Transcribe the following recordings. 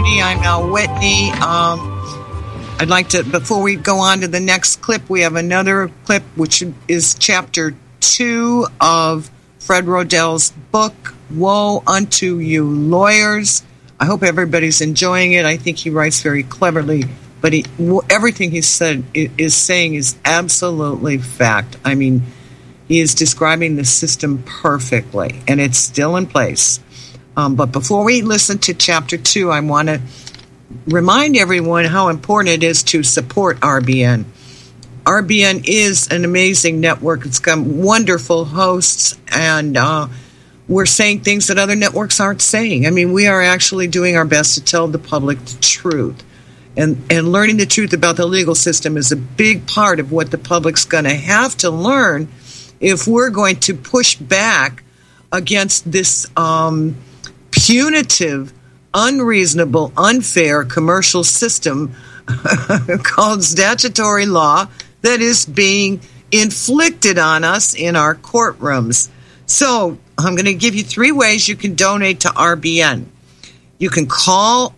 Whitney. I'm Al Whitney. I'd like to, before we go on to the next clip, we have another clip, which is chapter 2 of Fred Rodell's book, Woe Unto You Lawyers. I hope everybody's enjoying it. I think he writes very cleverly, but everything he said is saying is absolutely fact. I mean, he is describing the system perfectly, and it's still in place. But before we listen to Chapter 2, I want to remind everyone how important it is to support RBN. RBN is an amazing network. It's got wonderful hosts, and we're saying things that other networks aren't saying. I mean, we are actually doing our best to tell the public the truth. And learning the truth about the legal system is a big part of what the public's going to have to learn if we're going to push back against this punitive, unreasonable, unfair commercial system called statutory law that is being inflicted on us in our courtrooms. So I'm going to give you 3 ways you can donate to RBN. You can call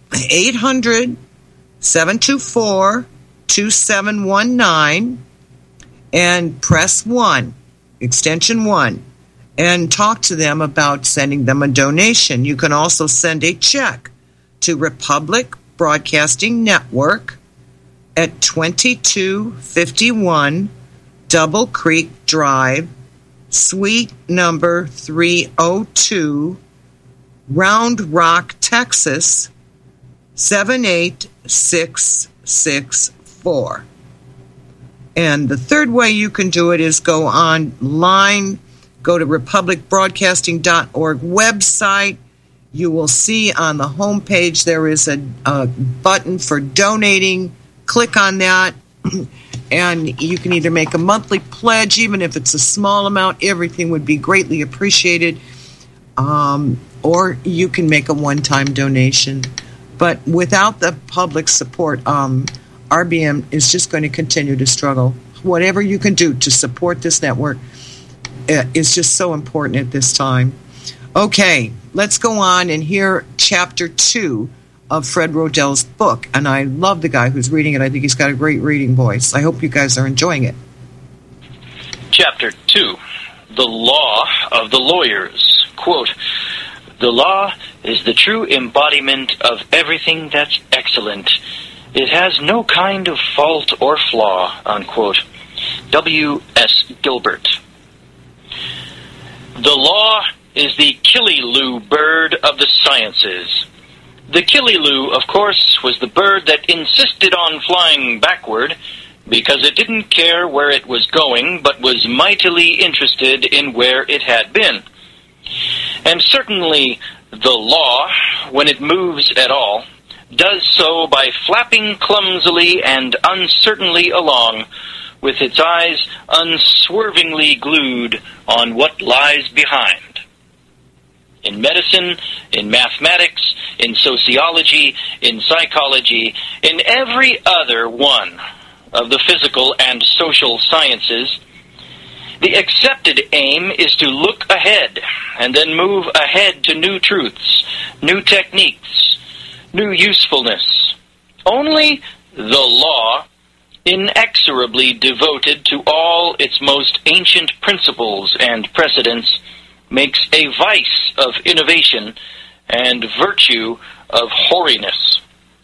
800-724-2719 and press 1, extension 1. And talk to them about sending them a donation. You can also send a check to Republic Broadcasting Network at 2251 Double Creek Drive, Suite number 302, Round Rock, Texas, 78664. And the third way you can do it is go online. Go to republicbroadcasting.org website. You will see on the homepage there is a button for donating. Click on that, and you can either make a monthly pledge, even if it's a small amount. Everything would be greatly appreciated. Or you can make a one-time donation. But without the public support, RBN is just going to continue to struggle. Whatever you can do to support this network is just so important at this time. Okay, let's go on and hear Chapter 2 of Fred Rodell's book. And I love the guy who's reading it. I think he's got a great reading voice. I hope you guys are enjoying it. Chapter 2, The Law of the Lawyers. Quote, "The law is the true embodiment of everything that's excellent. It has no kind of fault or flaw." Unquote. W.S. Gilbert. The law is the Killiloo bird of the sciences. The Killiloo, of course, was the bird that insisted on flying backward because it didn't care where it was going, but was mightily interested in where it had been. And certainly the law, when it moves at all, does so by flapping clumsily and uncertainly along, with its eyes unswervingly glued on what lies behind. In medicine, in mathematics, in sociology, in psychology, in every other one of the physical and social sciences, the accepted aim is to look ahead and then move ahead to new truths, new techniques, new usefulness. Only the law, inexorably devoted to all its most ancient principles and precedents, makes a vice of innovation and virtue of hoariness.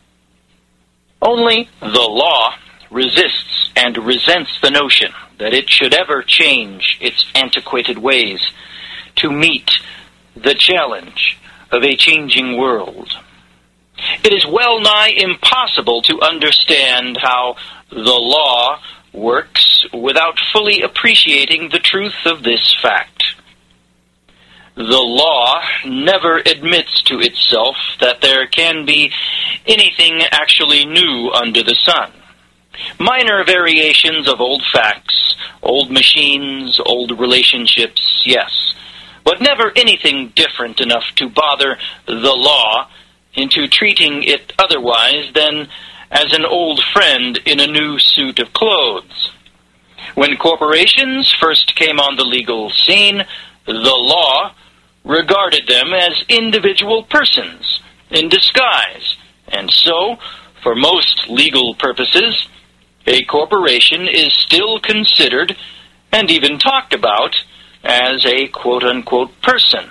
Only the law resists and resents the notion that it should ever change its antiquated ways to meet the challenge of a changing world. It is well nigh impossible to understand how the law works without fully appreciating the truth of this fact. The law never admits to itself that there can be anything actually new under the sun. Minor variations of old facts, old machines, old relationships, yes, but never anything different enough to bother the law into treating it otherwise than as an old friend in a new suit of clothes. When corporations first came on the legal scene, the law regarded them as individual persons in disguise And so, for most legal purposes, a corporation is still considered and even talked about as a quote-unquote person.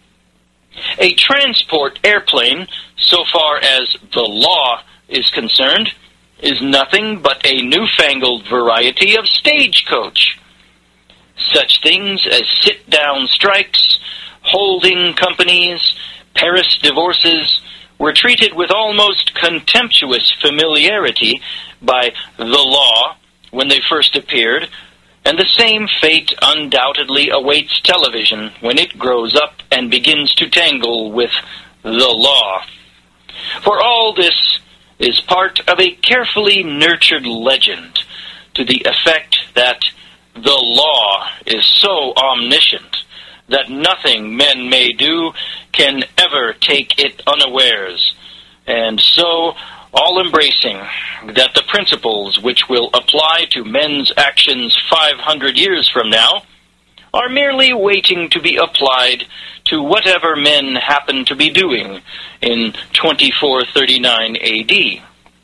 A transport airplane, so far as the law is concerned, is nothing but a newfangled variety of stagecoach. Such things as sit-down strikes, holding companies, Paris divorces were treated with almost contemptuous familiarity by the law when they first appeared, and the same fate undoubtedly awaits television when it grows up and begins to tangle with the law. For all this is part of a carefully nurtured legend to the effect that the law is so omniscient that nothing men may do can ever take it unawares, and so all-embracing, that the principles which will apply to men's actions 500 years from now are merely waiting to be applied to whatever men happen to be doing in 2439 A.D.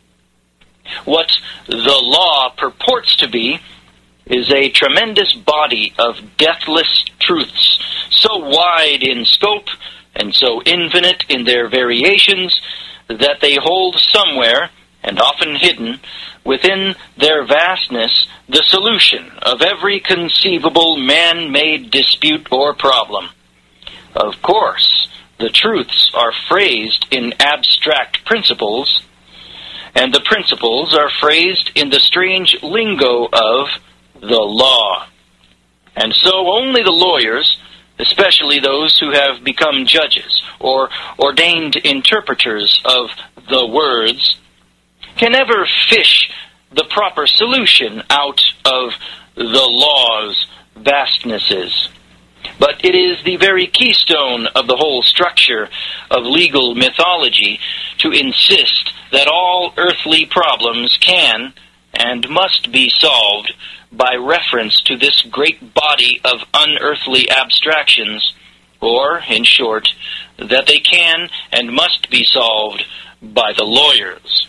What the law purports to be is a tremendous body of deathless truths, so wide in scope and so infinite in their variations that they hold somewhere, and often hidden, within their vastness the solution of every conceivable man-made dispute or problem. Of course, the truths are phrased in abstract principles, and the principles are phrased in the strange lingo of the law. And so only the lawyers, especially those who have become judges or ordained interpreters of the words, can ever fish the proper solution out of the law's vastnesses. But it is the very keystone of the whole structure of legal mythology to insist that all earthly problems can and must be solved by reference to this great body of unearthly abstractions, or, in short, that they can and must be solved by the lawyers.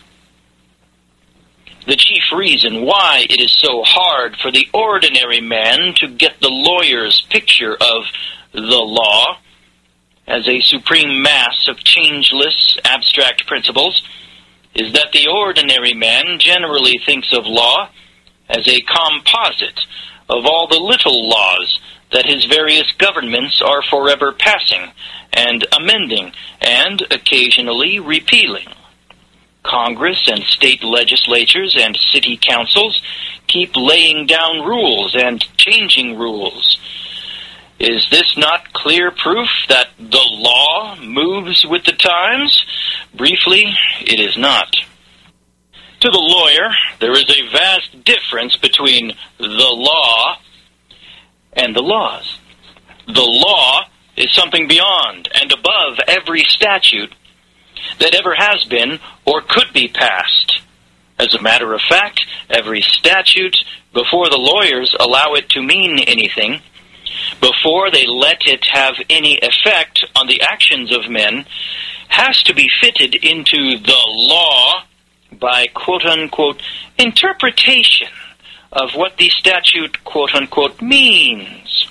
The chief reason why it is so hard for the ordinary man to get the lawyer's picture of the law as a supreme mass of changeless, abstract principles is that the ordinary man generally thinks of law as a composite of all the little laws that his various governments are forever passing and amending and occasionally repealing. Congress and state legislatures and city councils keep laying down rules and changing rules. Is this not clear proof that the law moves with the times? Briefly, it is not. To the lawyer, there is a vast difference between the law and the laws. The law is something beyond and above every statute that ever has been or could be passed. As a matter of fact, every statute, before the lawyers allow it to mean anything, before they let it have any effect on the actions of men, has to be fitted into the law by quote-unquote interpretation of what the statute quote-unquote means.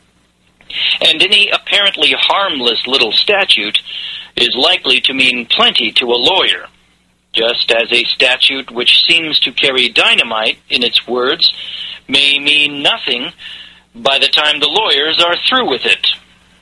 And any apparently harmless little statute is likely to mean plenty to a lawyer, just as a statute which seems to carry dynamite in its words may mean nothing by the time the lawyers are through with it.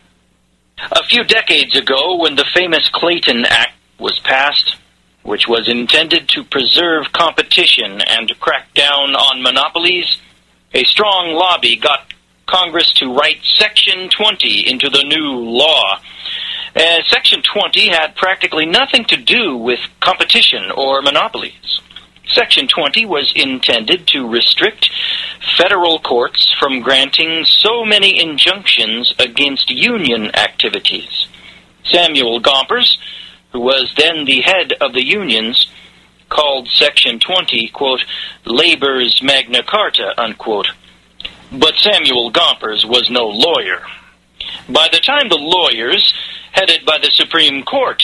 A few decades ago, when the famous Clayton Act was passed, which was intended to preserve competition and crack down on monopolies, a strong lobby got Congress to write Section 20 into the new law. Section 20 had practically nothing to do with competition or monopolies. Section 20 was intended to restrict federal courts from granting so many injunctions against union activities. Samuel Gompers, who was then the head of the unions, called Section 20, quote, labor's Magna Carta, unquote. But Samuel Gompers was no lawyer. By the time the lawyers, headed by the Supreme Court,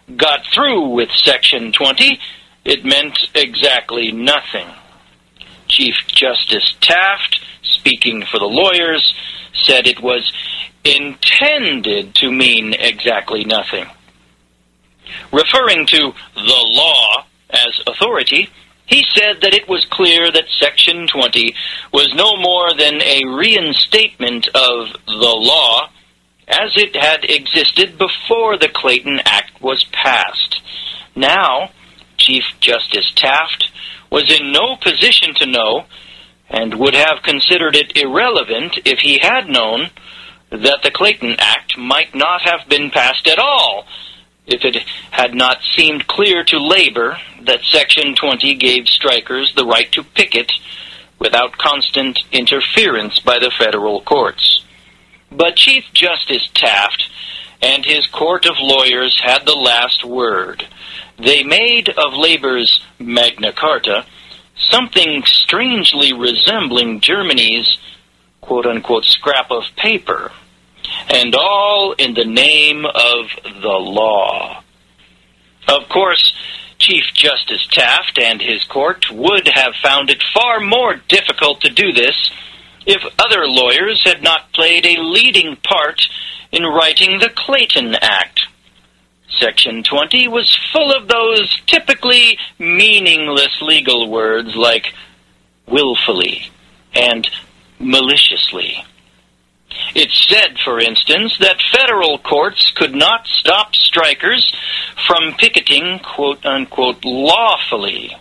got through with Section 20, it meant exactly nothing. Chief Justice Taft, speaking for the lawyers, said it was intended to mean exactly nothing. Referring to the law as authority, he said that it was clear that Section 20 was no more than a reinstatement of the law as it had existed before the Clayton Act was passed. Now, Chief Justice Taft was in no position to know, and would have considered it irrelevant if he had known, that the Clayton Act might not have been passed at all if it had not seemed clear to labor that Section 20 gave strikers the right to picket without constant interference by the federal courts. But Chief Justice Taft and his court of lawyers had the last word. They made of labor's Magna Carta something strangely resembling Germany's quote-unquote scrap of paper, and all in the name of the law. Of course, Chief Justice Taft and his court would have found it far more difficult to do this if other lawyers had not played a leading part in writing the Clayton Act. Section 20 was full of those typically meaningless legal words like willfully and maliciously. It said, for instance, that federal courts could not stop strikers from picketing, quote-unquote, lawfully.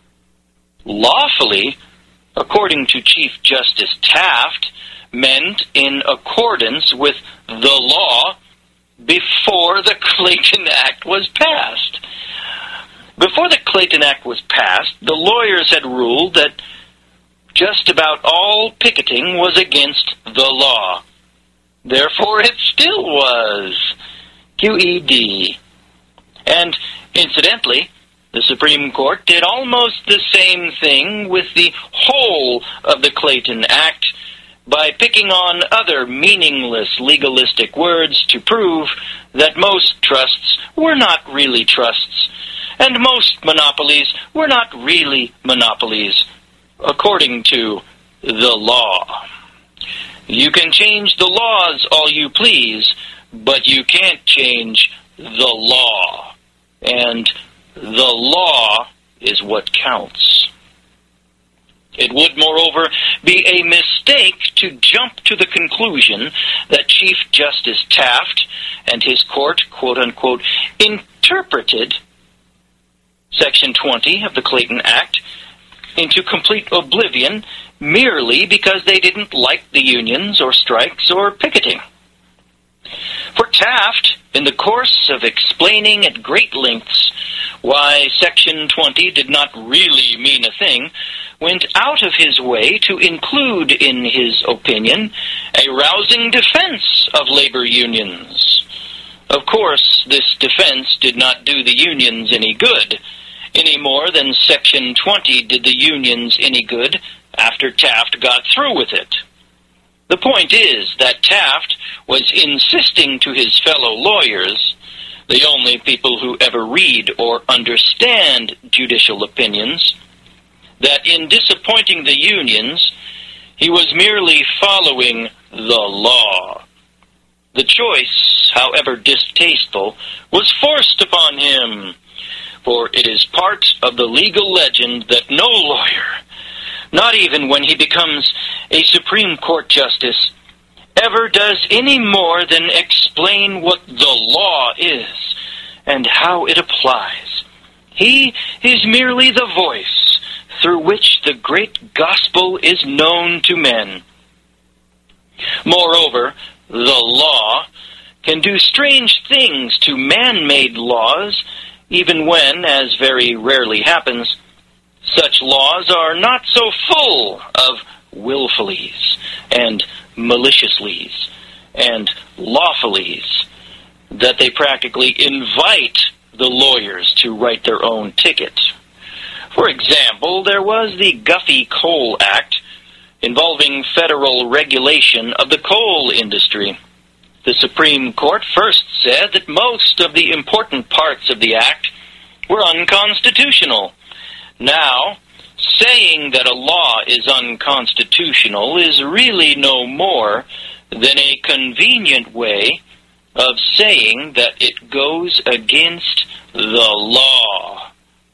Lawfully, according to Chief Justice Taft, meant in accordance with the law before the Clayton Act was passed. Before the Clayton Act was passed, the lawyers had ruled that just about all picketing was against the law. Therefore, it still was. QED. And, incidentally, the Supreme Court did almost the same thing with the whole of the Clayton Act by picking on other meaningless legalistic words to prove that most trusts were not really trusts, and most monopolies were not really monopolies, according to the law. You can change the laws all you please, but you can't change the law. And the law is what counts. It would, moreover, be a mistake to jump to the conclusion that Chief Justice Taft and his court, quote-unquote, interpreted Section 20 of the Clayton Act into complete oblivion merely because they didn't like the unions or strikes or picketing. For Taft, in the course of explaining at great lengths why Section 20 did not really mean a thing, went out of his way to include in his opinion a rousing defense of labor unions. Of course, this defense did not do the unions any good, any more than Section 20 did the unions any good after Taft got through with it. The point is that Taft was insisting to his fellow lawyers, the only people who ever read or understand judicial opinions, that in disappointing the unions, he was merely following the law. The choice, however distasteful, was forced upon him, for it is part of the legal legend that no lawyer, not even when he becomes a Supreme Court justice, ever does any more than explain what the law is and how it applies. He is merely the voice through which the great gospel is known to men. Moreover, the law can do strange things to man-made laws, even when, as very rarely happens, such laws are not so full of willfullies and maliciouslies and lawfullies that they practically invite the lawyers to write their own ticket. For example, there was the Guffey Coal Act involving federal regulation of the coal industry. The Supreme Court first said that most of the important parts of the Act were unconstitutional. Now, saying that a law is unconstitutional is really no more than a convenient way of saying that it goes against the law.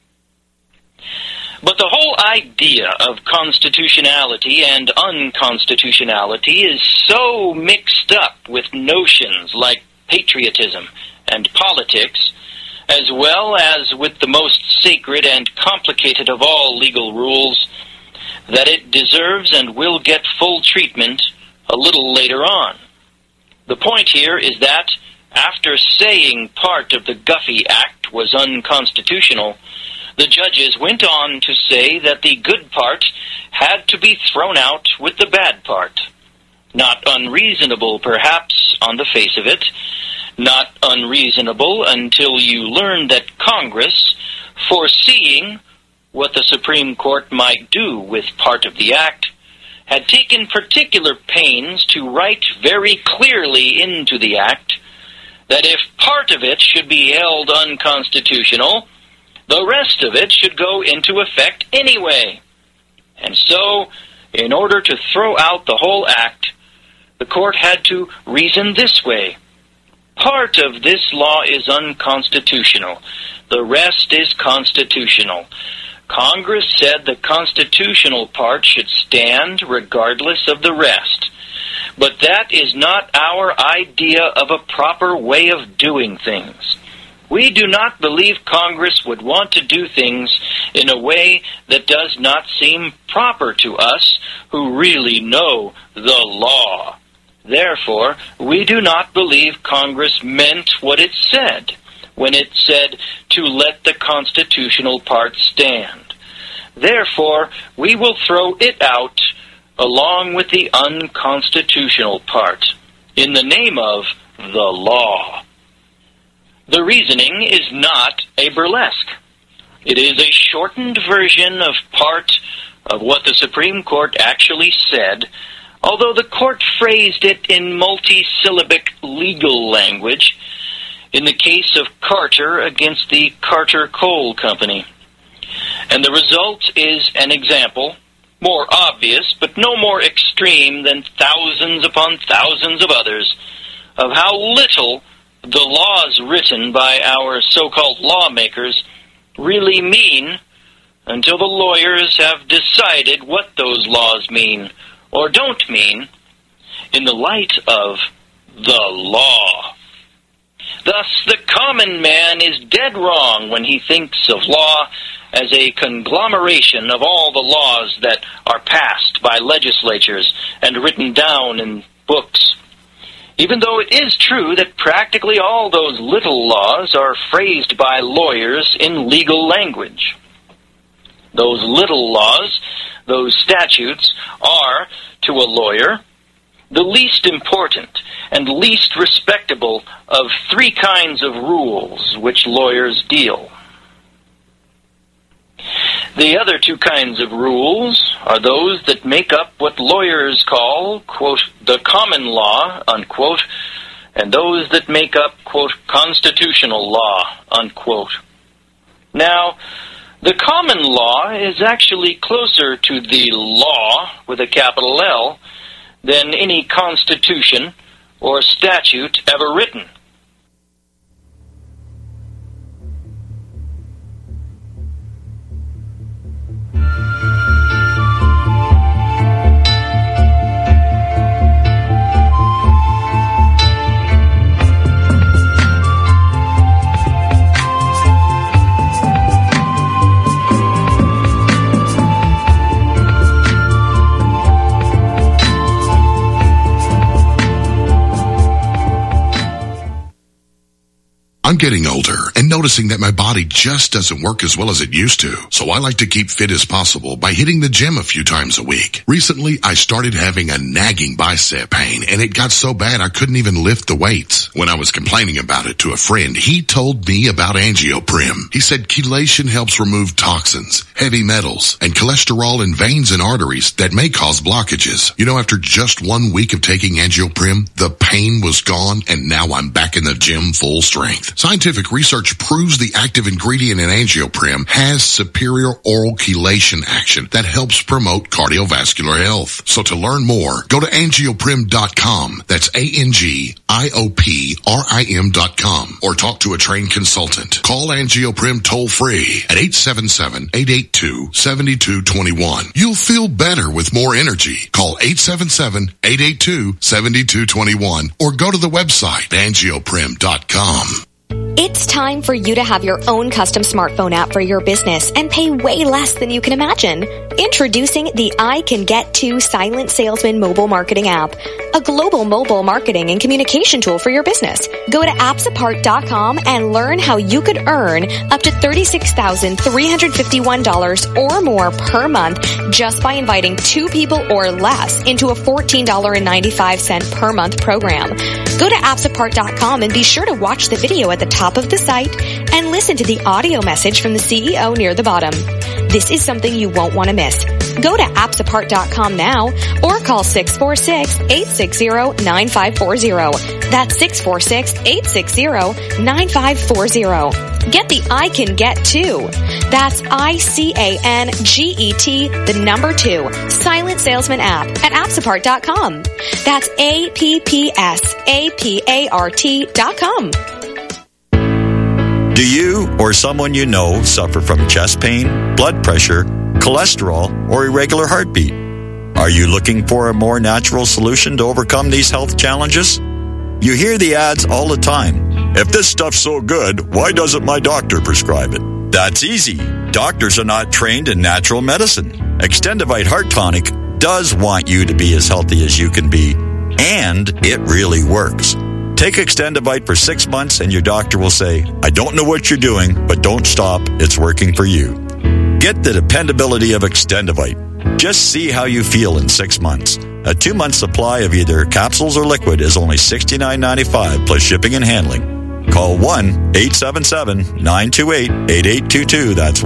But the whole idea of constitutionality and unconstitutionality is so mixed up with notions like patriotism and politics, as well as with the most sacred and complicated of all legal rules, that it deserves and will get full treatment a little later on. The point here is that, after saying part of the Guffey Act was unconstitutional, the judges went on to say that the good part had to be thrown out with the bad part. Not unreasonable, perhaps, on the face of it. Not unreasonable until you learn that Congress, foreseeing what the Supreme Court might do with part of the Act, had taken particular pains to write very clearly into the Act that if part of it should be held unconstitutional, the rest of it should go into effect anyway. And so, in order to throw out the whole Act, the court had to reason this way. Part of this law is unconstitutional. The rest is constitutional. Congress said the constitutional part should stand regardless of the rest. But that is not our idea of a proper way of doing things. We do not believe Congress would want to do things in a way that does not seem proper to us who really know the law. Therefore, we do not believe Congress meant what it said when it said to let the constitutional part stand. Therefore, we will throw it out along with the unconstitutional part in the name of the law. The reasoning is not a burlesque. It is a shortened version of part of what the Supreme Court actually said, although the court phrased it in multi-syllabic legal language in the case of Carter against the Carter Coal Company. And the result is an example, more obvious but no more extreme than thousands upon thousands of others, of how little the laws written by our so-called lawmakers really mean until the lawyers have decided what those laws mean or don't mean in the light of the law. Thus, the common man is dead wrong when he thinks of law as a conglomeration of all the laws that are passed by legislatures and written down in books. Even though it is true that practically all those little laws are phrased by lawyers in legal language. Those little laws, those statutes, are, to a lawyer, the least important and least respectable of three kinds of rules which lawyers deal. The other two kinds of rules are those that make up what lawyers call, quote, the common law, unquote, and those that make up, quote, constitutional law, unquote. Now, the common law is actually closer to the law, with a capital L, than any constitution or statute ever written. I'm getting older, and noticing that my body just doesn't work as well as it used to. So I like to keep fit as possible by hitting the gym a few times a week. Recently, I started having a nagging bicep pain, and it got so bad I couldn't even lift the weights. When I was complaining about it to a friend, he told me about Angioprim. He said chelation helps remove toxins, heavy metals, and cholesterol in veins and arteries that may cause blockages. You know, after just 1 week of taking Angioprim, the pain was gone, and now I'm back in the gym full strength. Scientific research proves the active ingredient in Angioprim has superior oral chelation action that helps promote cardiovascular health. So to learn more, go to angioprim.com. That's ANGIOPRIM.com, or talk to a trained consultant. Call Angioprim toll free at 877-882-7221. You'll feel better with more energy. Call 877-882-7221 or go to the website angioprim.com. It's time for you to have your own custom smartphone app for your business and pay way less than you can imagine. Introducing the I Can Get To Silent Salesman mobile marketing app, a global mobile marketing and communication tool for your business. Go to appsapart.com and learn how you could earn up to $36,351 or more per month just by inviting 2 people or less into a $14.95 per month program. Go to appsapart.com and be sure to watch the video at the top of the site and listen to the audio message from the CEO near the bottom. This is something you won't want to miss. Go to appsapart.com now or call 646-860-9540. That's 646-860-9540. Get the I Can Get To. That's ICANGET, the number 2, Silent Salesman app at appsapart.com. That's APPSAPART.com. Do you or someone you know suffer from chest pain, blood pressure, cholesterol, or irregular heartbeat? Are you looking for a more natural solution to overcome these health challenges? You hear the ads all the time. If this stuff's so good, why doesn't my doctor prescribe it? That's easy. Doctors are not trained in natural medicine. Extendivite Heart Tonic does want you to be as healthy as you can be, and it really works. Take Extendivite for 6 months and your doctor will say, I don't know what you're doing, but don't stop. It's working for you. Get the dependability of Extendivite. Just see how you feel in 6 months. A 2-month supply of either capsules or liquid is only $69.95 plus shipping and handling. Call 1-877-928-8822. That's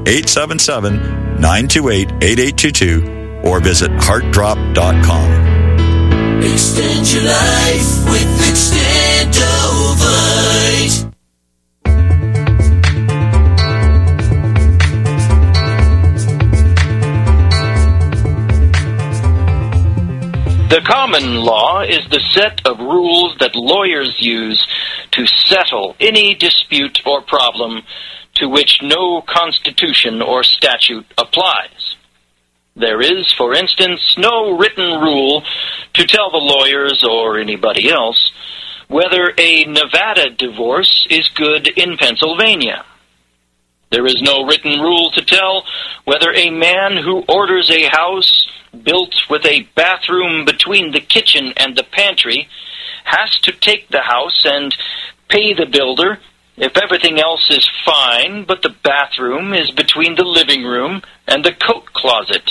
1-877-928-8822. Or visit heartdrop.com. Extend your life with Extendovite. The common law is the set of rules that lawyers use to settle any dispute or problem to which no constitution or statute applies. There is, for instance, no written rule to tell the lawyers or anybody else whether a Nevada divorce is good in Pennsylvania. There is no written rule to tell whether a man who orders a house built with a bathroom between the kitchen and the pantry has to take the house and pay the builder if everything else is fine, but the bathroom is between the living room and the coat closet.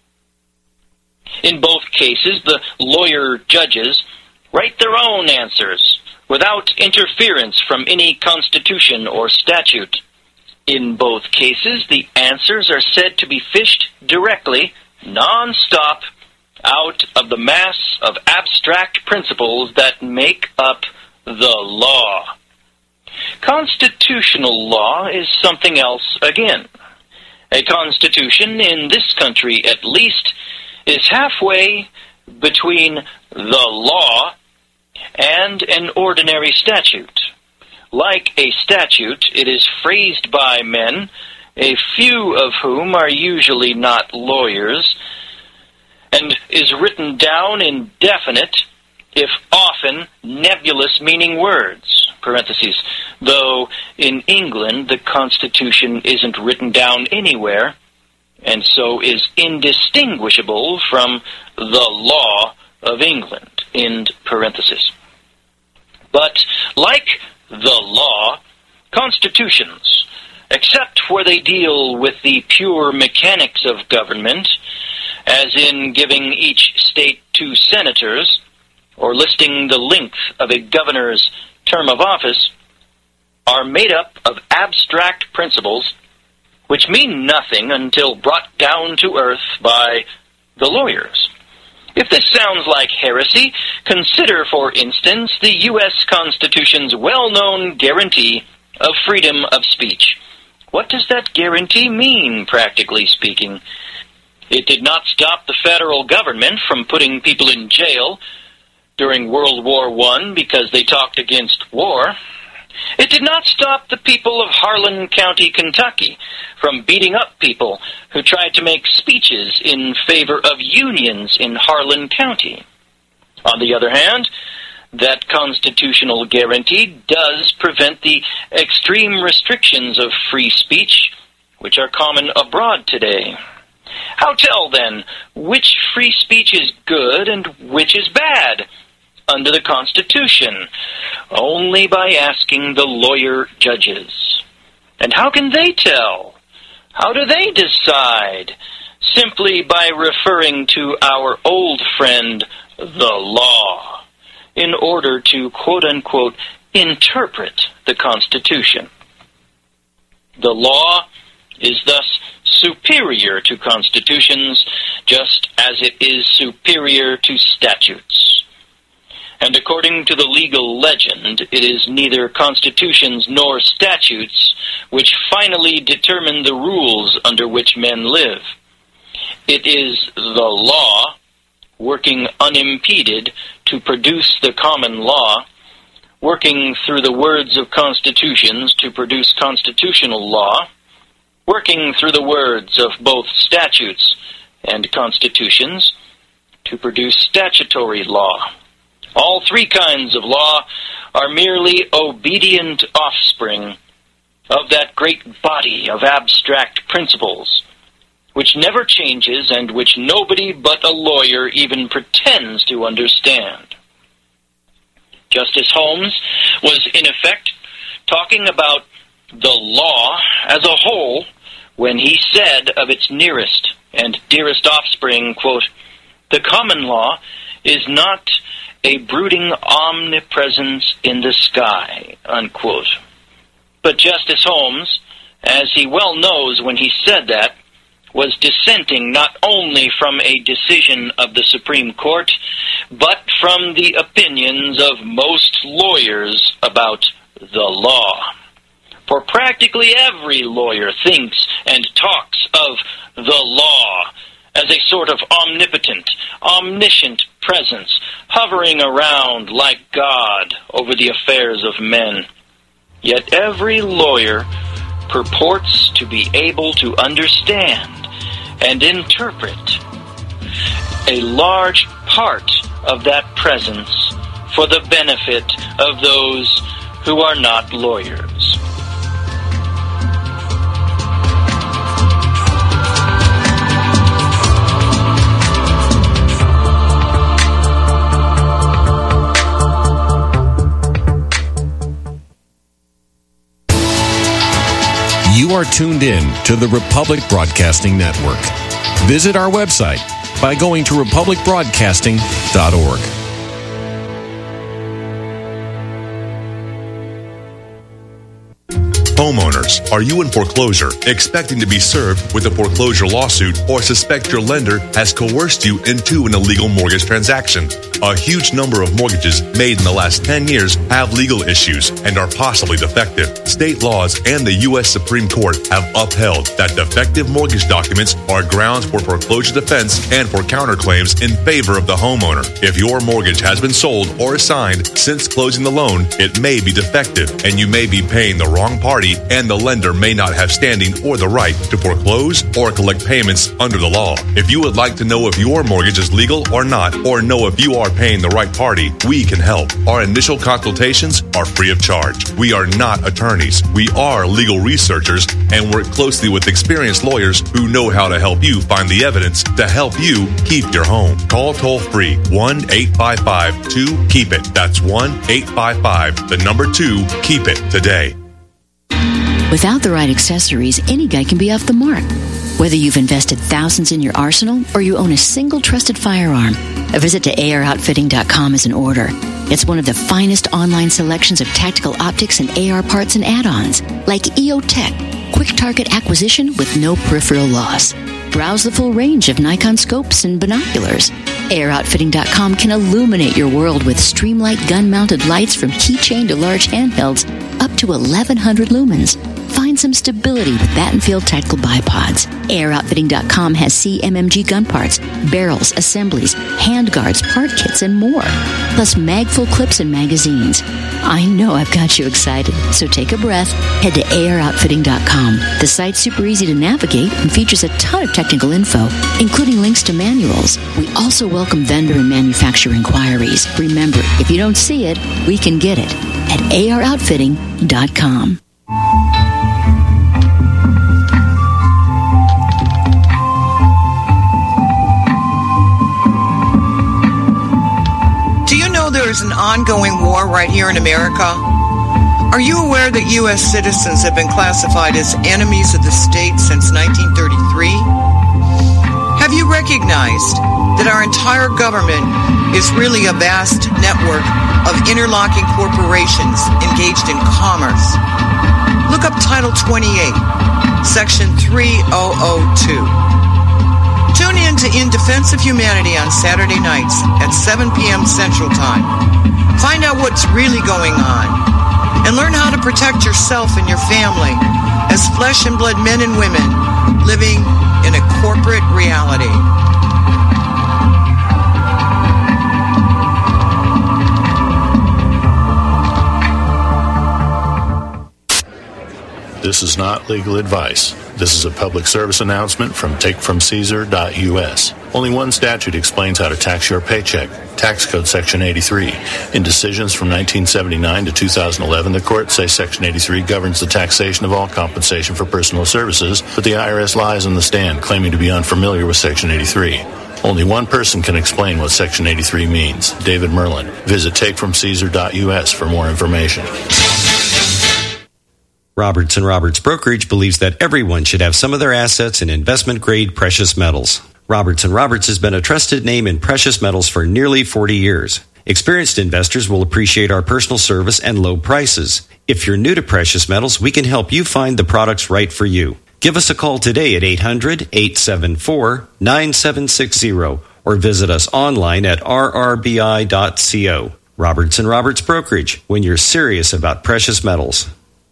In both cases, the lawyer judges write their own answers without interference from any constitution or statute. In both cases, the answers are said to be fished directly, non-stop, out of the mass of abstract principles that make up the law. Constitutional law is something else again. A constitution, in this country at least, is halfway between the law and an ordinary statute. Like a statute, it is phrased by men, a few of whom are usually not lawyers, and is written down in definite, if often nebulous-meaning words, parentheses, though in England the Constitution isn't written down anywhere, and so is indistinguishable from the law of England, end parenthesis. But like the law, Constitutions, except where they deal with the pure mechanics of government, as in giving each state 2 senators, or listing the length of a governor's term of office, are made up of abstract principles which mean nothing until brought down to earth by the lawyers. If this sounds like heresy, consider, for instance, the U.S. Constitution's well-known guarantee of freedom of speech. What does that guarantee mean, practically speaking? It did not stop the federal government from putting people in jail during World War I because they talked against war. It did not stop the people of Harlan County, Kentucky, from beating up people who tried to make speeches in favor of unions in Harlan County. On the other hand, that constitutional guarantee does prevent the extreme restrictions of free speech, which are common abroad today. How tell, then, which free speech is good and which is bad under the Constitution? Only by asking the lawyer judges. And how can they tell? How do they decide? Simply by referring to our old friend, the law, in order to, quote-unquote, interpret the Constitution. The law is thus superior to constitutions, just as it is superior to statutes. And according to the legal legend, it is neither constitutions nor statutes which finally determine the rules under which men live. It is the law, working unimpeded to produce the common law, working through the words of constitutions to produce constitutional law, working through the words of both statutes and constitutions to produce statutory law. All 3 kinds of law are merely obedient offspring of that great body of abstract principles, which never changes and which nobody but a lawyer even pretends to understand. Justice Holmes was, in effect, talking about the law as a whole when he said of its nearest and dearest offspring, quote, "The common law is not a brooding omnipresence in the sky," unquote. But Justice Holmes, as he well knows when he said that, was dissenting not only from a decision of the Supreme Court, but from the opinions of most lawyers about the law. For practically every lawyer thinks and talks of the law as a sort of omnipotent, omniscient presence hovering around like God over the affairs of men. Yet every lawyer purports to be able to understand and interpret a large part of that presence for the benefit of those who are not lawyers. You are tuned in to the Republic Broadcasting Network. Visit our website by going to republicbroadcasting.org. Homeowners, are you in foreclosure, expecting to be served with a foreclosure lawsuit, or suspect your lender has coerced you into an illegal mortgage transaction? A huge number of mortgages made in the last 10 years have legal issues and are possibly defective. State laws and the U.S. Supreme Court have upheld that defective mortgage documents are grounds for foreclosure defense and for counterclaims in favor of the homeowner. If your mortgage has been sold or assigned since closing the loan, it may be defective and you may be paying the wrong party, and the lender may not have standing or the right to foreclose or collect payments under the law. If you would like to know if your mortgage is legal or not, or know if you are paying the right party, we can help. Our initial consultations are free of charge. We are not attorneys. We are legal researchers and work closely with experienced lawyers who know how to help you find the evidence to help you keep your home. Call toll-free 1-855-2-KEEP-IT. That's 1-855-2-KEEP-IT today. Without the right accessories, any guy can be off the mark. Whether you've invested thousands in your arsenal or you own a single trusted firearm, a visit to AROutfitting.com is in order. It's one of the finest online selections of tactical optics and AR parts and add-ons, like EOTech, quick target acquisition with no peripheral loss. Browse the full range of Nikon scopes and binoculars. AROutfitting.com can illuminate your world with Streamlight gun-mounted lights from keychain to large handhelds up to 1,100 lumens. Find some stability with Battenfield tactical bipods. AirOutfitting.com has CMMG gun parts, barrels, assemblies, handguards, part kits, and more. Plus magful clips and magazines. I know I've got you excited, so take a breath. Head to AirOutfitting.com. The site's super easy to navigate and features a ton of technical info, including links to manuals. We also welcome vendor and manufacturer inquiries. Remember, if you don't see it, we can get it at AirOutfitting.com. There is an ongoing war right here in America. Are you aware that U.S. citizens have been classified as enemies of the state since 1933? Have you recognized that our entire government is really a vast network of interlocking corporations engaged in commerce? Look up Title 28, Section 3002. Tune in to In Defense of Humanity on Saturday nights at 7 p.m. Central Time. Find out what's really going on and learn how to protect yourself and your family as flesh and blood men and women living in a corporate reality. This is not legal advice. This is a public service announcement from takefromcaesar.us. Only one statute explains how to tax your paycheck. Tax Code Section 83. In decisions from 1979 to 2011, the courts say Section 83 governs the taxation of all compensation for personal services, but the IRS lies on the stand, claiming to be unfamiliar with Section 83. Only one person can explain what Section 83 means, David Merlin. Visit takefromcaesar.us for more information. Roberts & Roberts Brokerage believes that everyone should have some of their assets in investment-grade precious metals. Roberts & Roberts has been a trusted name in precious metals for nearly 40 years. Experienced investors will appreciate our personal service and low prices. If you're new to precious metals, we can help you find the products right for you. Give us a call today at 800-874-9760 or visit us online at rrbi.co. Roberts & Roberts Brokerage, when you're serious about precious metals.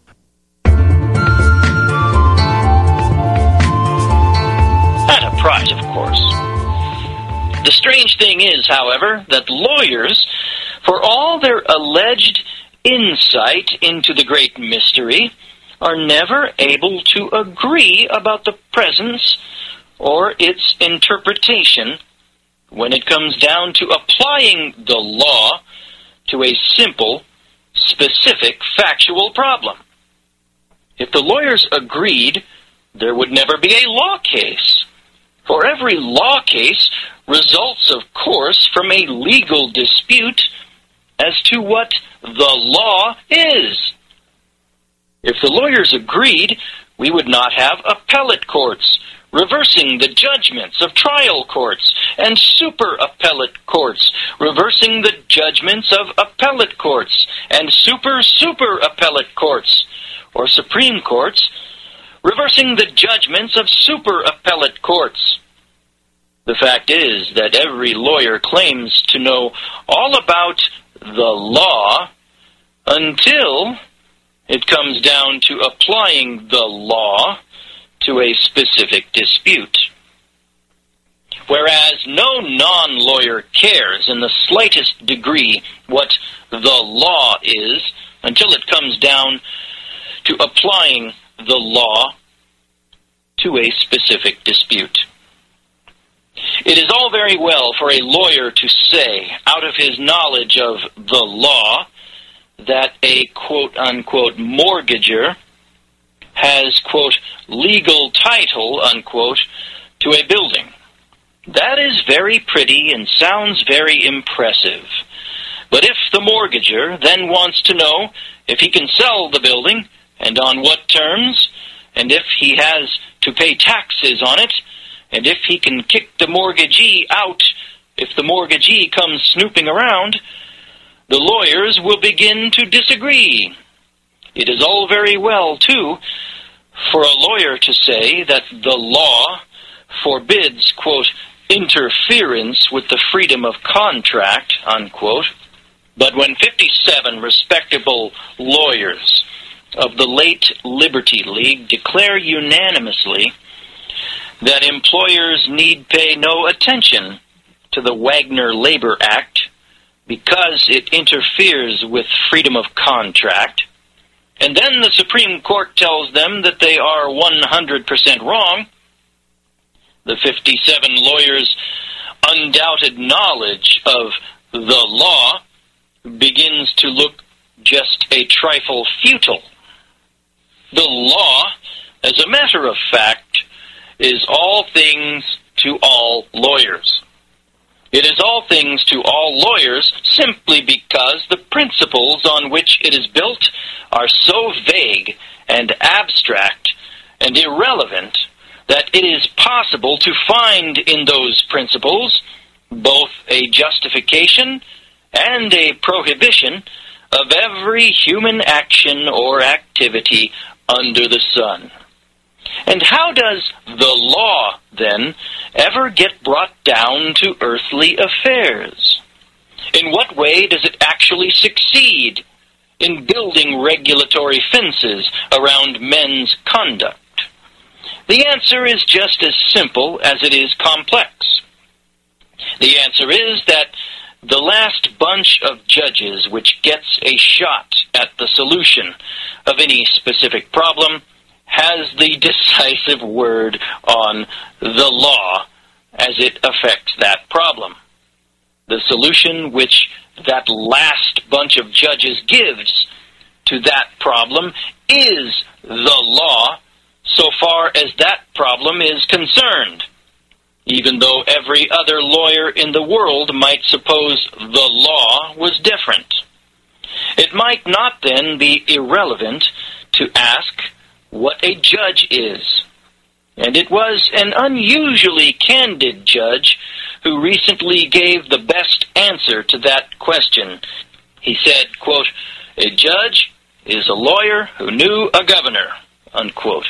Price, of course. The strange thing is, however, that lawyers, for all their alleged insight into the great mystery, are never able to agree about the presence or its interpretation when it comes down to applying the law to a simple, specific, factual problem. If the lawyers agreed, there would never be a law case. For every law case results, of course, from a legal dispute as to what the law is. If the lawyers agreed, we would not have appellate courts reversing the judgments of trial courts and super appellate courts reversing the judgments of appellate courts and super appellate courts, or Supreme Courts reversing the judgments of super appellate courts. The fact is that every lawyer claims to know all about the law until it comes down to applying the law to a specific dispute. Whereas no non-lawyer cares in the slightest degree what the law is until it comes down to applying the law to a specific dispute. It is all very well for a lawyer to say, out of his knowledge of the law, that a quote-unquote mortgager has, quote, legal title, unquote, to a building. That is very pretty and sounds very impressive. But if the mortgager then wants to know if he can sell the building and on what terms, and if he has to pay taxes on it, and if he can kick the mortgagee out if the mortgagee comes snooping around, the lawyers will begin to disagree. It is all very well, too, for a lawyer to say that the law forbids, quote, interference with the freedom of contract, unquote. But when 57 respectable lawyers of the late Liberty League declare unanimously that employers need pay no attention to the Wagner Labor Act because it interferes with freedom of contract, and then the Supreme Court tells them that they are 100% wrong, the 57 lawyers' undoubted knowledge of the law begins to look just a trifle futile. The law, as a matter of fact, is all things to all lawyers. It is all things to all lawyers simply because the principles on which it is built are so vague and abstract and irrelevant that it is possible to find in those principles both a justification and a prohibition of every human action or activity under the sun. And how does the law, then, ever get brought down to earthly affairs? In what way does it actually succeed in building regulatory fences around men's conduct? The answer is just as simple as it is complex. The answer is that the last bunch of judges which gets a shot at the solution of any specific problem has the decisive word on the law as it affects that problem. The solution which that last bunch of judges gives to that problem is the law so far as that problem is concerned, even though every other lawyer in the world might suppose the law was different. It might not then be irrelevant to ask what a judge is. And it was an unusually candid judge who recently gave the best answer to that question. He said, quote, "A judge is a lawyer who knew a governor," unquote.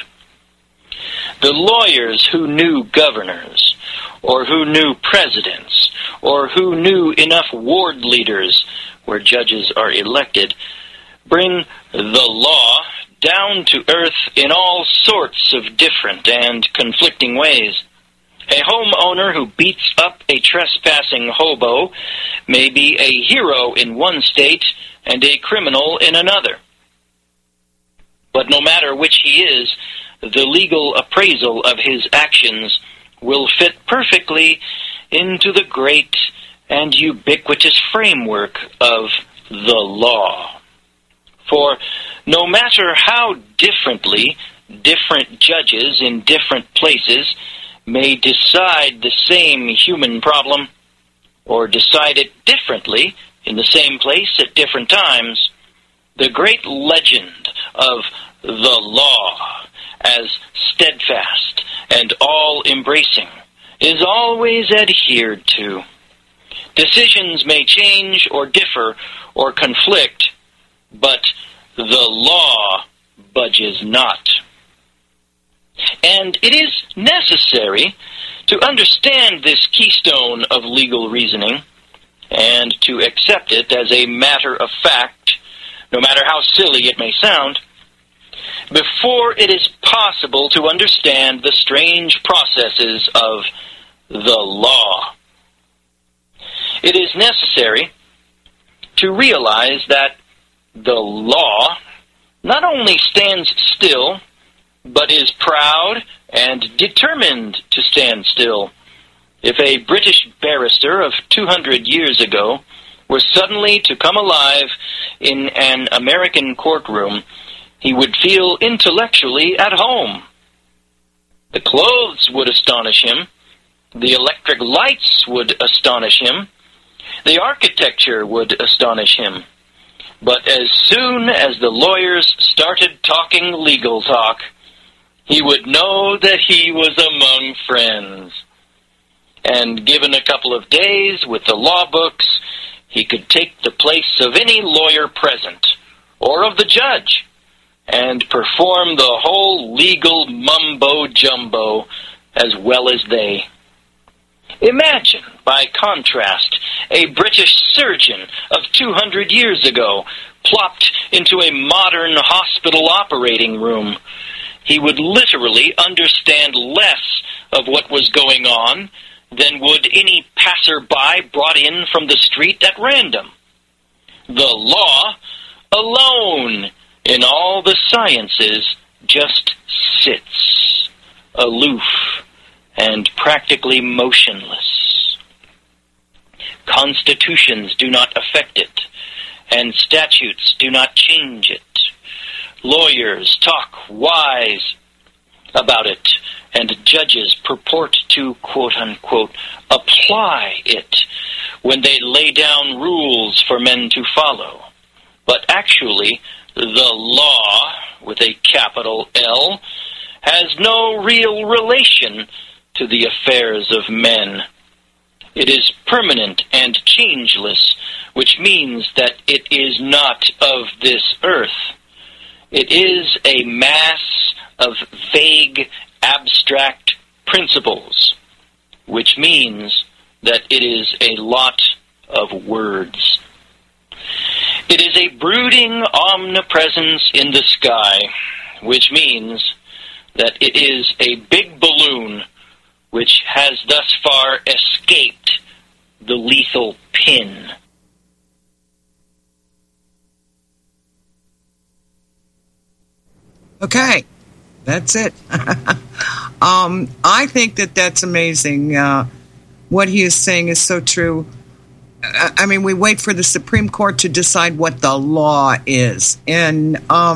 The lawyers who knew governors, or who knew presidents, or who knew enough ward leaders where judges are elected, bring the law down to earth in all sorts of different and conflicting ways. A homeowner who beats up a trespassing hobo may be a hero in one state and a criminal in another. But no matter which he is, the legal appraisal of his actions will fit perfectly into the great and ubiquitous framework of the law. For no matter how differently different judges in different places may decide the same human problem, or decide it differently in the same place at different times, the great legend of the law as steadfast and all-embracing is always adhered to. Decisions may change or differ or conflict, but the law budges not. And it is necessary to understand this keystone of legal reasoning and to accept it as a matter of fact, no matter how silly it may sound, before it is possible to understand the strange processes of the law. It is necessary to realize that the law not only stands still, but is proud and determined to stand still. If a British barrister of 200 years ago were suddenly to come alive in an American courtroom, he would feel intellectually at home. The clothes would astonish him. The electric lights would astonish him. The architecture would astonish him. But as soon as the lawyers started talking legal talk, he would know that he was among friends. And given a couple of days with the law books, he could take the place of any lawyer present, or of the judge, and perform the whole legal mumbo-jumbo as well as they. Imagine, by contrast, a British surgeon of 200 years ago plopped into a modern hospital operating room. He would literally understand less of what was going on than would any passerby brought in from the street at random. The law alone in all the sciences just sits, aloof and practically motionless. Constitutions do not affect it, and statutes do not change it. Lawyers talk wise about it, and judges purport to, quote-unquote, apply it when they lay down rules for men to follow. But actually, the law, with a capital L, has no real relation to the affairs of men. It is permanent and changeless, which means that it is not of this earth. It is a mass of vague, abstract principles, which means that it is a lot of words. It is a brooding omnipresence in the sky, which means that it is a big balloon which has thus far escaped the lethal pin. Okay, that's it. I think that that's amazing. What he is saying is so true. I mean, we wait for the Supreme Court to decide what the law is. And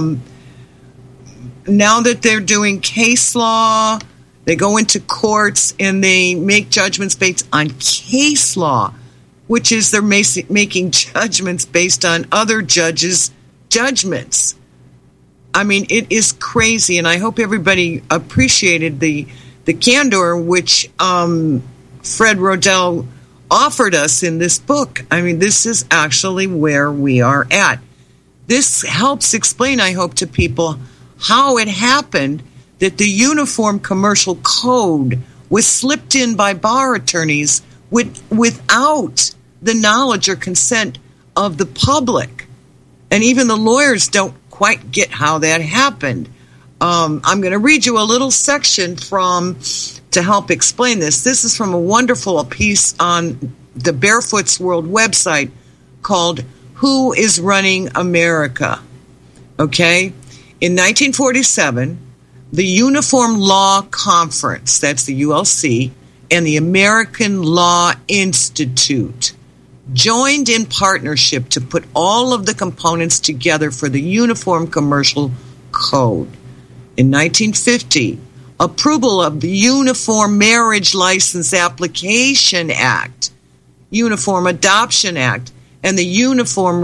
now that they're doing case law, they go into courts and they make judgments based on case law, which is they're making judgments based on other judges' judgments. I mean, it is crazy, and I hope everybody appreciated the candor which Fred Rodell offered us in this book. I mean, this is actually where we are at. This helps explain, I hope, to people how it happened that the Uniform Commercial Code was slipped in by bar attorneys without the knowledge or consent of the public. And even the lawyers don't quite get how that happened. I'm going to read you a little section to help explain this. This is from a wonderful piece on the Barefoot's World website called Who is Running America? Okay? In 1947, the Uniform Law Conference, that's the ULC, and the American Law Institute joined in partnership to put all of the components together for the Uniform Commercial Code. In 1950, approval of the Uniform Marriage License Application Act, Uniform Adoption Act, and the Uniform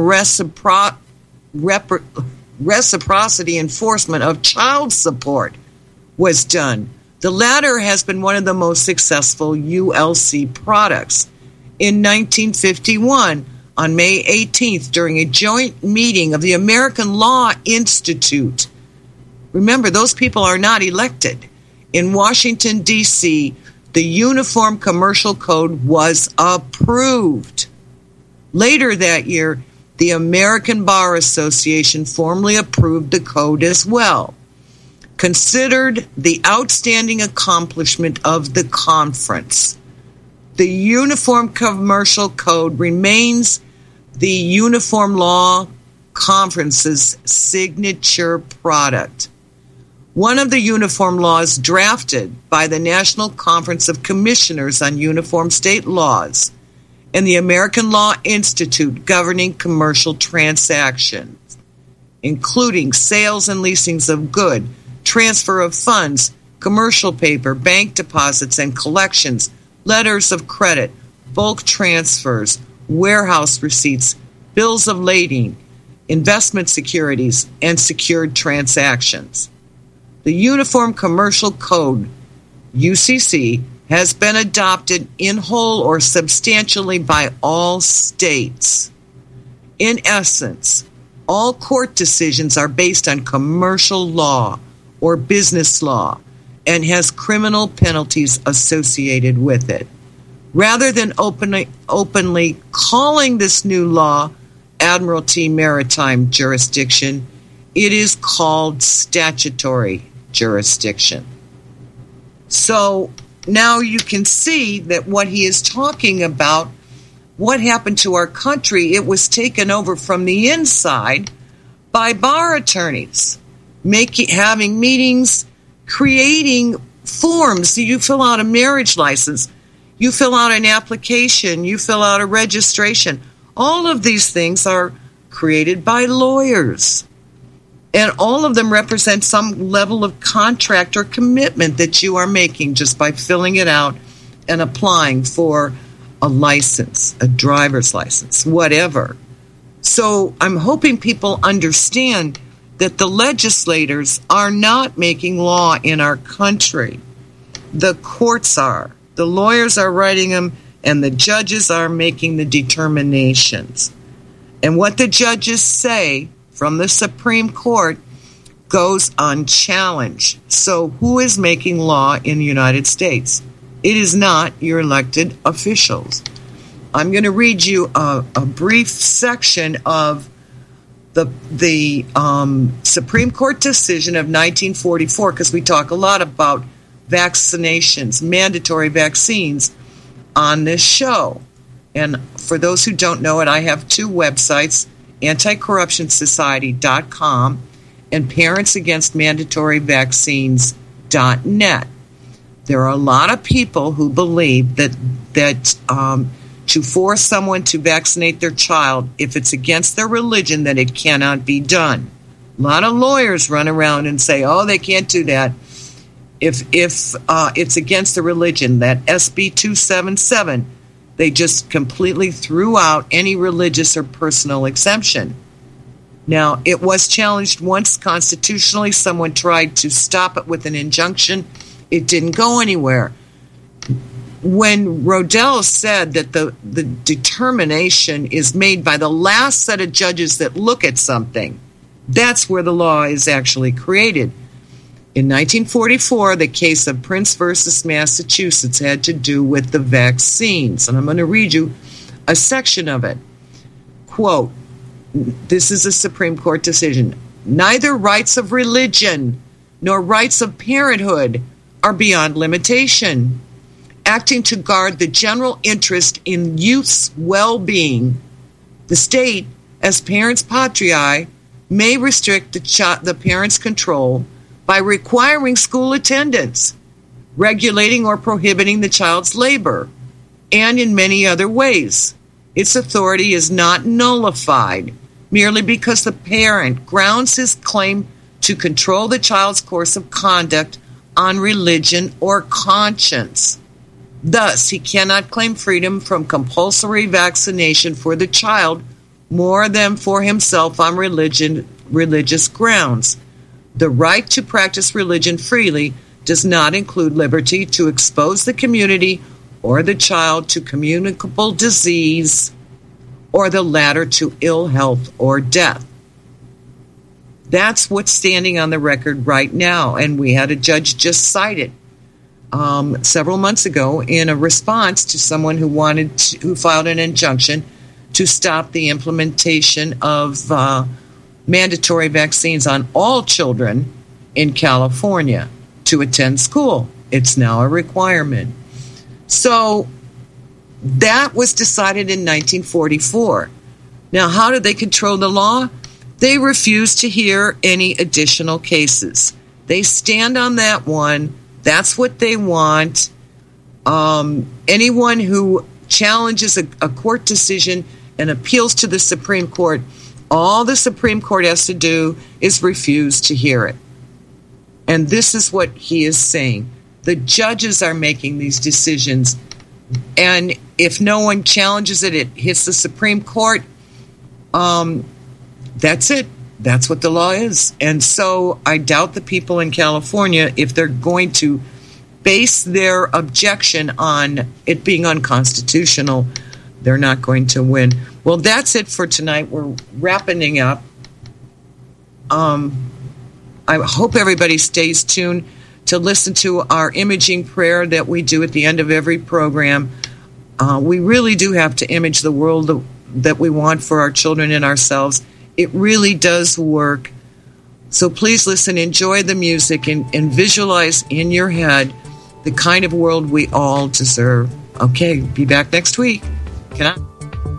Reciprocity Enforcement of Child Support was done. The latter has been one of the most successful ULC products. In 1951, on May 18th, during a joint meeting of the American Law Institute, remember, those people are not elected, in Washington, D.C., the Uniform Commercial Code was approved. Later that year, the American Bar Association formally approved the code as well, considered the outstanding accomplishment of the conference. The Uniform Commercial Code remains the Uniform Law Conference's signature product. One of the uniform laws drafted by the National Conference of Commissioners on Uniform State Laws and the American Law Institute governing commercial transactions, including sales and leasings of goods, transfer of funds, commercial paper, bank deposits and collections, letters of credit, bulk transfers, warehouse receipts, bills of lading, investment securities, and secured transactions. The Uniform Commercial Code, UCC, has been adopted in whole or substantially by all states. In essence, all court decisions are based on commercial law or business law and has criminal penalties associated with it. Rather than openly calling this new law Admiralty Maritime Jurisdiction, it is called statutory jurisdiction. So now you can see that what he is talking about, what happened to our country, it was taken over from the inside by bar attorneys, having meetings, creating forms. You fill out a marriage license, you fill out an application, you fill out a registration. All of these things are created by lawyers. And all of them represent some level of contract or commitment that you are making just by filling it out and applying for a license, a driver's license, whatever. So I'm hoping people understand that the legislators are not making law in our country. The courts are. The lawyers are writing them, and the judges are making the determinations. And what the judges say from the Supreme Court goes unchallenged. So who is making law in the United States? It is not your elected officials. I'm going to read you a brief section of the Supreme Court decision of 1944, because we talk a lot about vaccinations, mandatory vaccines on this show. And for those who don't know it, I have two websites, anticorruptionsociety.com and parentsagainstmandatoryvaccines.net. There are a lot of people who believe that to force someone to vaccinate their child, if it's against their religion, that it cannot be done. A lot of lawyers run around and say, oh, they can't do that if it's against the religion. That SB 277, they just completely threw out any religious or personal exemption. Now, it was challenged once constitutionally. Someone tried to stop it with an injunction. It didn't go anywhere. When Rodell said that the determination is made by the last set of judges that look at something, that's where the law is actually created. In 1944, the case of Prince versus Massachusetts had to do with the vaccines. And I'm going to read you a section of it. Quote, this is a Supreme Court decision. Neither rights of religion nor rights of parenthood are beyond limitation. Acting to guard the general interest in youth's well-being, the state, as parents patriae, may restrict the parent's control by requiring school attendance, regulating or prohibiting the child's labor, and in many other ways. Its authority is not nullified merely because the parent grounds his claim to control the child's course of conduct on religion or conscience. Thus, he cannot claim freedom from compulsory vaccination for the child more than for himself on religious grounds. The right to practice religion freely does not include liberty to expose the community or the child to communicable disease or the latter to ill health or death. That's what's standing on the record right now, and we had a judge just cite it several months ago in a response to someone who filed an injunction to stop the implementation of mandatory vaccines on all children in California to attend school. It's now a requirement. So that was decided in 1944. Now, how did they control the law? They refused to hear any additional cases. They stand on that one. That's what they want. Anyone who challenges a court decision and appeals to the Supreme Court, all the Supreme Court has to do is refuse to hear it. And this is what he is saying. The judges are making these decisions. And if no one challenges it, it hits the Supreme Court. that's it. That's what the law is. And so I doubt the people in California, if they're going to base their objection on it being unconstitutional, they're not going to win. Well, that's it for tonight. We're wrapping up. I hope everybody stays tuned to listen to our imaging prayer that we do at the end of every program. We really do have to image the world that we want for our children and ourselves. It really does work. So please listen, enjoy the music, and visualize in your head the kind of world we all deserve. Okay, be back next week. Can I?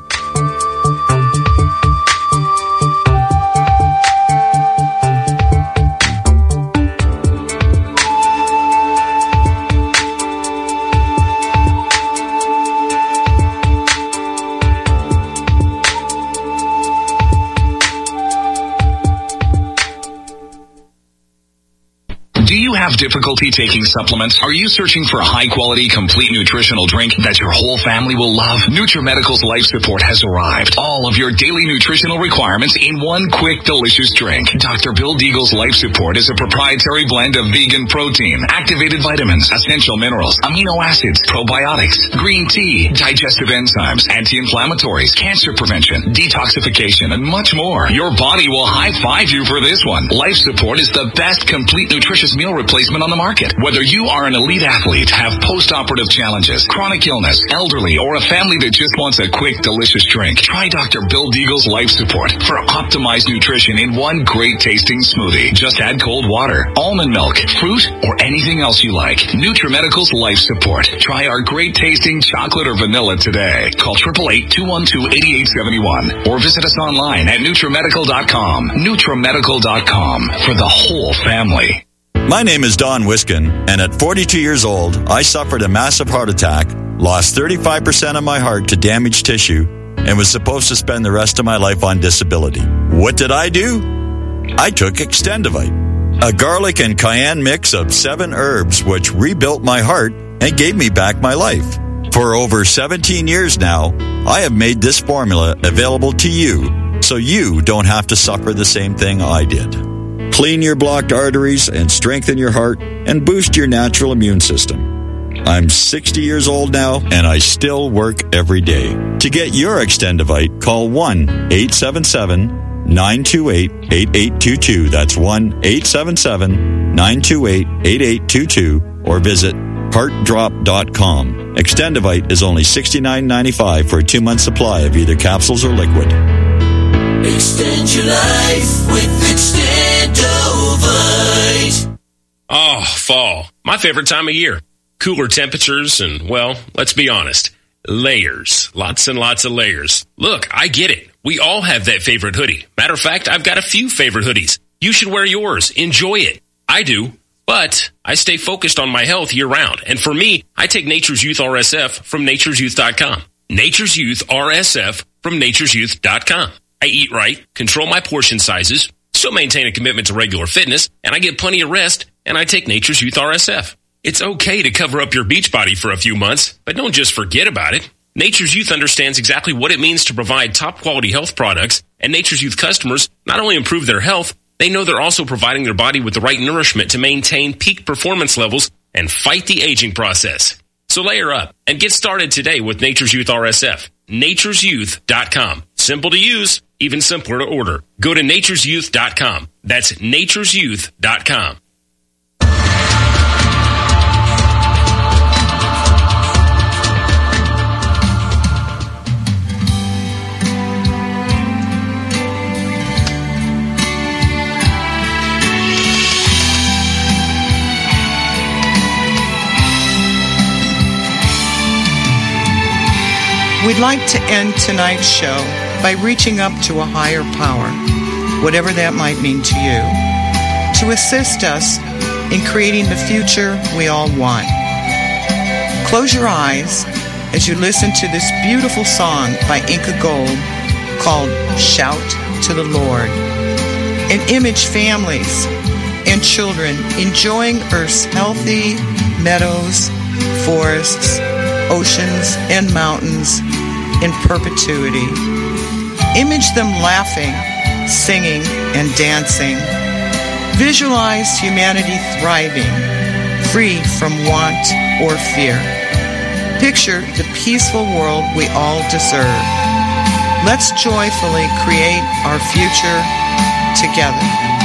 Have difficulty taking supplements? Are you searching for a high-quality, complete nutritional drink that your whole family will love? NutriMedical's Life Support has arrived. All of your daily nutritional requirements in one quick, delicious drink. Dr. Bill Deagle's Life Support is a proprietary blend of vegan protein, activated vitamins, essential minerals, amino acids, probiotics, green tea, digestive enzymes, anti-inflammatories, cancer prevention, detoxification, and much more. Your body will high-five you for this one. Life Support is the best complete nutritious meal replacement on the market. Whether you are an elite athlete, have post-operative challenges, chronic illness, elderly, or a family that just wants a quick, delicious drink, try Dr. Bill Deagle's Life Support for optimized nutrition in one great tasting smoothie. Just add cold water, almond milk, fruit, or anything else you like. NutriMedical's Life Support. Try our great tasting chocolate or vanilla today. Call 888-212-8871 or visit us online at NutriMedical.com. NutriMedical.com for the whole family. My name is Don Wiskin, and at 42 years old, I suffered a massive heart attack, lost 35% of my heart to damaged tissue, and was supposed to spend the rest of my life on disability. What did I do? I took Extendivite, a garlic and cayenne mix of 7 herbs which rebuilt my heart and gave me back my life. For over 17 years now, I have made this formula available to you so you don't have to suffer the same thing I did. Clean your blocked arteries and strengthen your heart and boost your natural immune system. I'm 60 years old now and I still work every day. To get your Extendivite, call 1-877-928-8822. That's 1-877-928-8822 or visit heartdrop.com. Extendivite is only $69.95 for a 2-month supply of either capsules or liquid. Extend your life with Extendovite. Oh, fall. My favorite time of year. Cooler temperatures and, well, let's be honest, layers. Lots and lots of layers. Look, I get it. We all have that favorite hoodie. Matter of fact, I've got a few favorite hoodies. You should wear yours. Enjoy it. I do. But I stay focused on my health year-round. And for me, I take Nature's Youth RSF from nature'syouth.com. Nature's Youth RSF from nature'syouth.com. I eat right, control my portion sizes, still maintain a commitment to regular fitness, and I get plenty of rest, and I take Nature's Youth RSF. It's okay to cover up your beach body for a few months, but don't just forget about it. Nature's Youth understands exactly what it means to provide top-quality health products, and Nature's Youth customers not only improve their health, they know they're also providing their body with the right nourishment to maintain peak performance levels and fight the aging process. So layer up and get started today with Nature's Youth RSF. nature'syouth.com. Simple to use, even simpler to order. Go to nature'syouth.com. That's nature'syouth.com. We'd like to end tonight's show by reaching up to a higher power, whatever that might mean to you, to assist us in creating the future we all want. Close your eyes as you listen to this beautiful song by Inca Gold called Shout to the Lord, and image families and children enjoying Earth's healthy meadows, forests, oceans, and mountains in perpetuity. Image them laughing singing, and dancing. Visualize humanity thriving, free from want or fear. Picture the peaceful world we all deserve. Let's joyfully create our future together.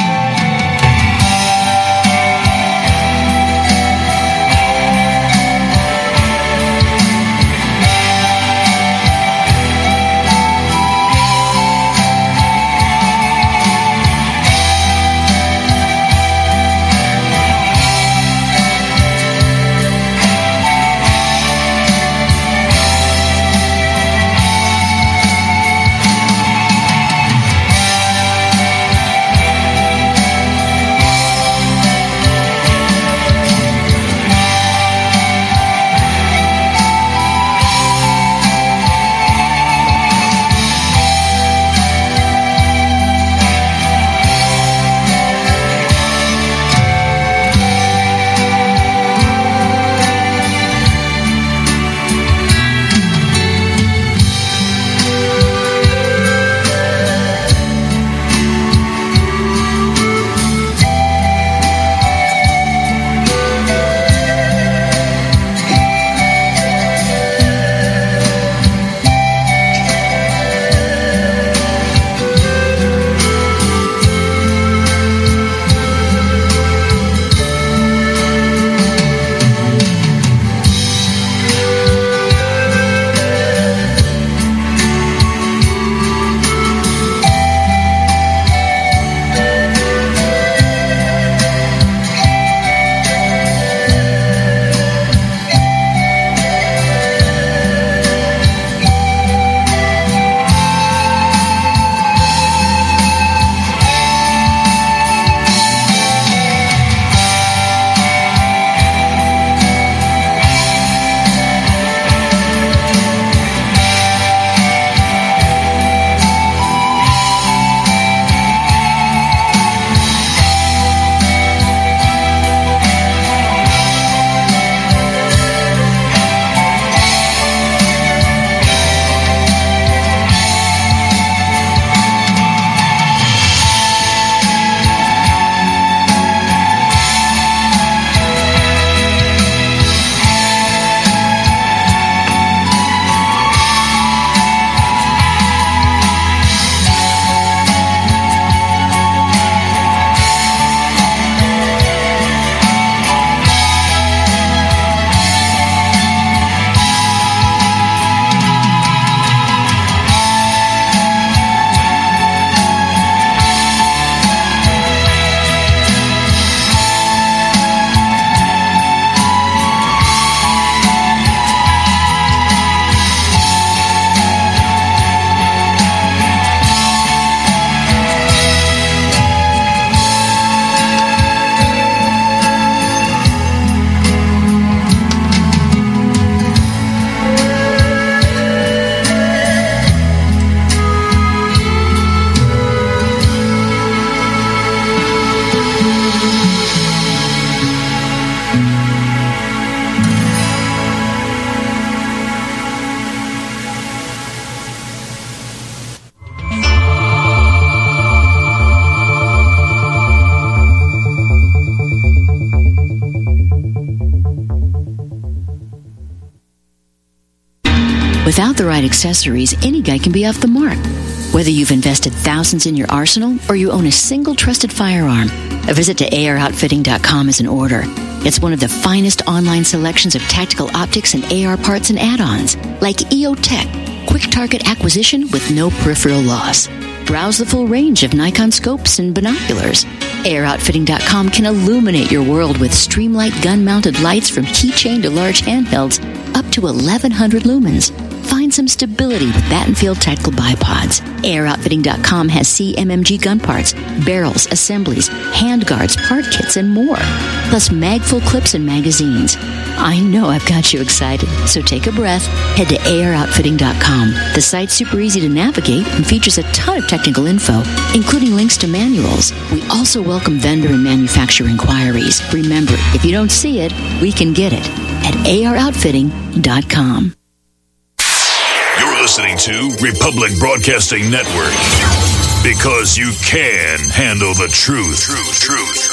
Without the right accessories, any guy can be off the mark. Whether you've invested thousands in your arsenal or you own a single trusted firearm, a visit to AROutfitting.com is in order. It's one of the finest online selections of tactical optics and AR parts and add-ons, like EOTech, quick target acquisition with no peripheral loss. Browse the full range of Nikon scopes and binoculars. AROutfitting.com can illuminate your world with Streamlight gun-mounted lights from keychain to large handhelds up to 1,100 lumens. Find some stability with Battenfield tactical bipods. AROutfitting.com has CMMG gun parts, barrels, assemblies, handguards, part kits, and more. Plus magful clips and magazines. I know I've got you excited, so take a breath. Head to AROutfitting.com. The site's super easy to navigate and features a ton of technical info, including links to manuals. We also welcome vendor and manufacturer inquiries. Remember, if you don't see it, we can get it at AROutfitting.com. You're listening to Republic Broadcasting Network. Because you can handle the truth.